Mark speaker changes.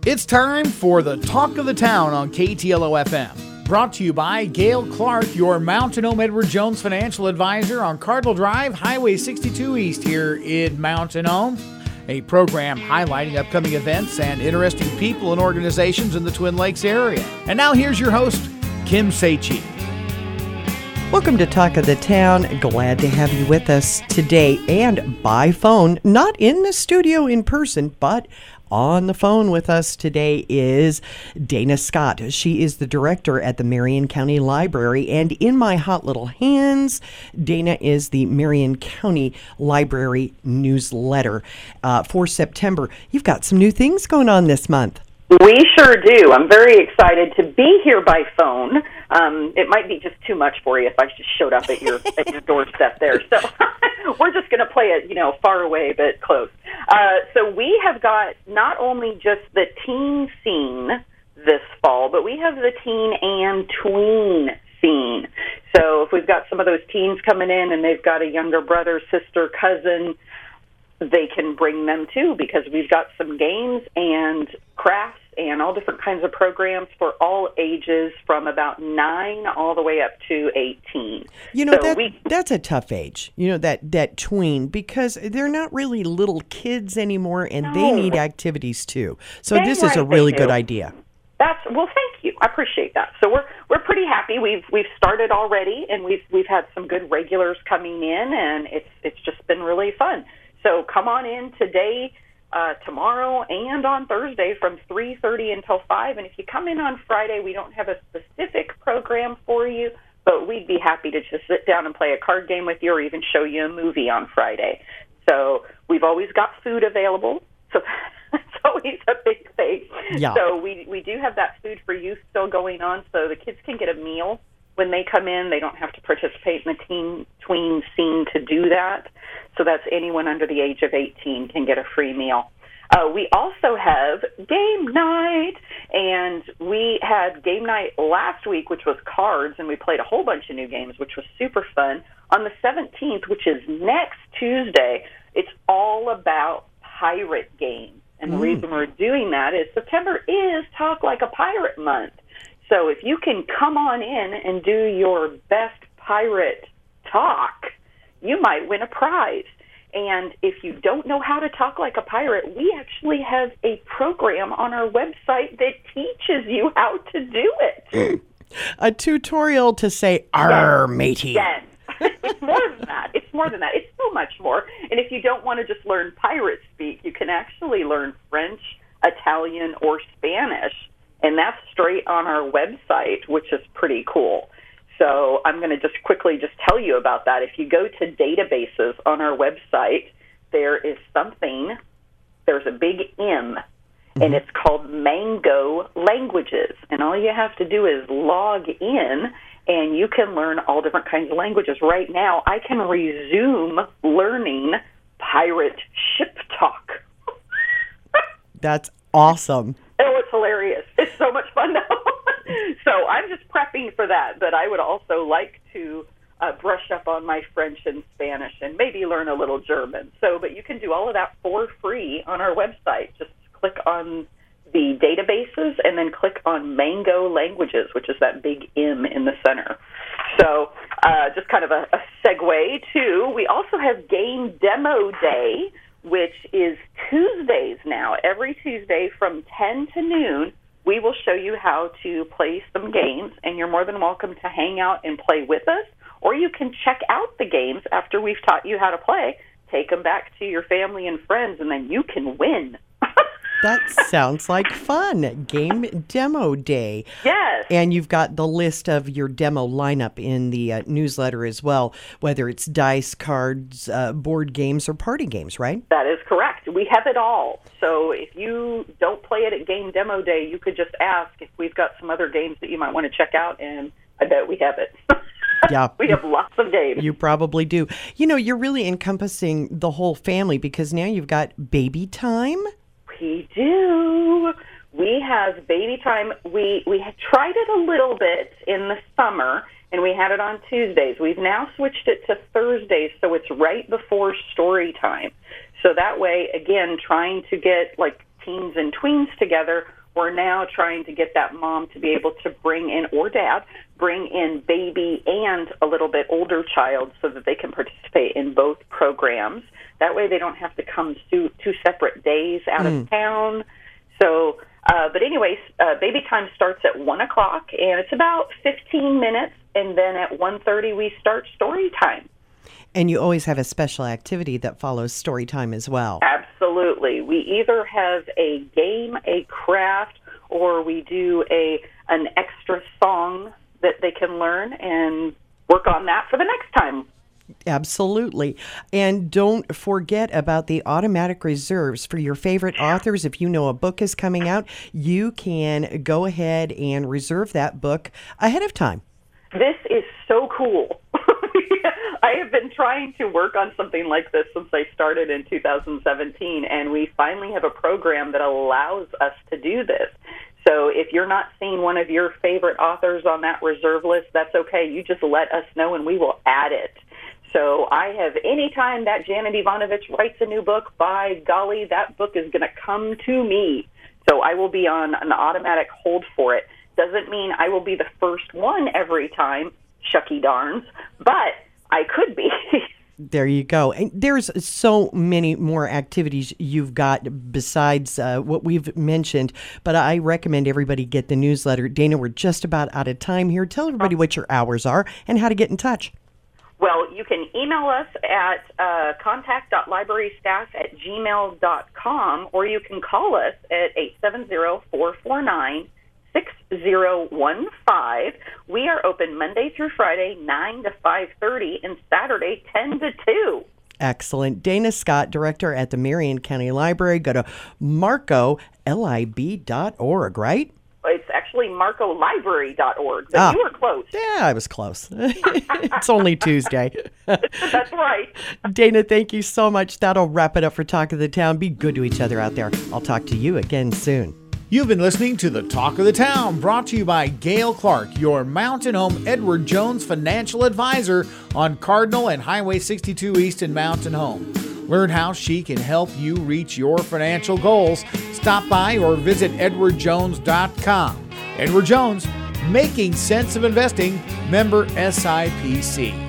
Speaker 1: It's time for the Talk of the Town on KTLO FM. Brought to you by Gail Clark, your Mountain Home Edward Jones financial advisor on Cardinal Drive, Highway 62 East here in Mountain Home. A program highlighting upcoming events and interesting people and organizations in the Twin Lakes area. And now here's your host, Kim Seichi.
Speaker 2: Welcome to Talk of the Town. Glad to have you with us today and by phone, not in the studio in person, but on the phone with us today is Dana Scott. She is the director at the Marion County Library. And in my hot little hands, Dana is the Marion County Library newsletter for September. You've got some new things going on this month.
Speaker 3: We sure do. I'm very excited to be here by phone. It might be just too much for you if I just showed up at your doorstep there. So we're just going to play it, far away but close. So we have got not only just the teen scene this fall, but we have the teen and tween scene. So if we've got some of those teens coming in and they've got a younger brother, sister, cousin, they can bring them too, because we've got some games and crafts and all different kinds of programs for all ages from about 9 all the way up to 18.
Speaker 2: That's a tough age, that tween, because they're not really little kids anymore, and they need activities too. So this is a really good idea.
Speaker 3: Well, thank you. I appreciate that. So we're pretty happy. We've started already, and we've had some good regulars coming in, and it's just been really fun. So come on in today, tomorrow, and on Thursday from 3:30 until 5. And if you come in on Friday, we don't have a specific program for you, but we'd be happy to just sit down and play a card game with you or even show you a movie on Friday. So we've always got food available, so that's always a big thing.
Speaker 2: Yeah.
Speaker 3: So we do have that food for youth still going on, so the kids can get a meal when they come in. They don't have to participate in the tween scene to do that. So that's anyone under the age of 18 can get a free meal. We also have game night, and we had game night last week, which was cards, and we played a whole bunch of new games, which was super fun. On the 17th, which is next Tuesday, it's all about pirate games. And the reason we're doing that is September is Talk Like a Pirate Month. So if you can come on in and do your best pirate talk, you might win a prize. And if you don't know how to talk like a pirate, we actually have a program on our website that teaches you how to do it.
Speaker 2: A tutorial to say, "Arr, matey."
Speaker 3: Yes. It's more than that. It's so much more. And if you don't want to just learn pirate speak, you can actually learn French, Italian, or Spanish. And that's straight on our website, which is pretty cool. So I'm going to just quickly tell you about that. If you go to databases on our website, there's a big M, and it's called Mango Languages. And all you have to do is log in, and you can learn all different kinds of languages. Right now, I can resume learning pirate ship talk.
Speaker 2: That's awesome.
Speaker 3: Oh, it's hilarious. It's so much fun, though. So I'm just prepping for that, but I would also like to brush up on my French and Spanish and maybe learn a little German. But you can do all of that for free on our website. Just click on the databases and then click on Mango Languages, which is that big M in the center. So just kind of a segue to, we also have Game Demo Day, which is Tuesdays now. Every Tuesday from 10 to noon, we will show you how to play some games, and you're more than welcome to hang out and play with us, or you can check out the games after we've taught you how to play, take them back to your family and friends, and then you can win.
Speaker 2: That sounds like fun. Game Demo Day.
Speaker 3: Yes.
Speaker 2: And you've got the list of your demo lineup in the newsletter as well, whether it's dice, cards, board games, or party games, right?
Speaker 3: That is correct. We have it all. So if you don't play it at Game Demo Day, you could just ask if we've got some other games that you might want to check out, and I bet we have it.
Speaker 2: Yeah.
Speaker 3: We have lots of games.
Speaker 2: You probably do. You're really encompassing the whole family, because now you've got baby time.
Speaker 3: We do. We have baby time. We had tried it a little bit in the summer, and we had it on Tuesdays. We've now switched it to Thursdays, so it's right before story time. So that way, again, trying to get like teens and tweens together, we're now trying to get that mom to be able to bring in, or dad, bring in baby and a little bit older child so that they can participate in both programs. That way they don't have to come two separate days out of town. So, but anyways, baby time starts at 1 o'clock, and it's about 15 minutes, and then at 1:30 we start story time.
Speaker 2: And you always have a special activity that follows story time as well.
Speaker 3: Absolutely. We either have a game, a craft, or we do an extra song that they can learn and work on that for the next time.
Speaker 2: Absolutely. And don't forget about the automatic reserves for your favorite authors. If you know a book is coming out, you can go ahead and reserve that book ahead of time.
Speaker 3: This is so cool. I have been trying to work on something like this since I started in 2017, and we finally have a program that allows us to do this. So if you're not seeing one of your favorite authors on that reserve list, that's okay. You just let us know, and we will add it. So I have, anytime that Janet Ivanovich writes a new book, by golly, that book is going to come to me. So I will be on an automatic hold for it. Doesn't mean I will be the first one every time, shucky darns, but I could be.
Speaker 2: There you go. And there's so many more activities you've got besides what we've mentioned, but I recommend everybody get the newsletter. Dana, we're just about out of time here. Tell everybody what your hours are and how to get in touch.
Speaker 3: Well, you can email us at contact.librarystaff@gmail.com, or you can call us at 870-449-6015. We are open Monday through Friday, 9 to 5:30, and Saturday, 10 to 2.
Speaker 2: Excellent. Dana Scott, director at the Marion County Library. Go to marcolib.org, right?
Speaker 3: It's actually marcolibrary.org, but you were close.
Speaker 2: Yeah, I was close. It's only Tuesday.
Speaker 3: That's right.
Speaker 2: Dana, thank you so much. That'll wrap it up for Talk of the Town. Be good to each other out there. I'll talk to you again soon.
Speaker 1: You've been listening to the Talk of the Town, brought to you by Gail Clark, your Mountain Home Edward Jones financial advisor on Cardinal and Highway 62 East in Mountain Home. Learn how she can help you reach your financial goals. Stop by or visit edwardjones.com. Edward Jones, making sense of investing, member SIPC.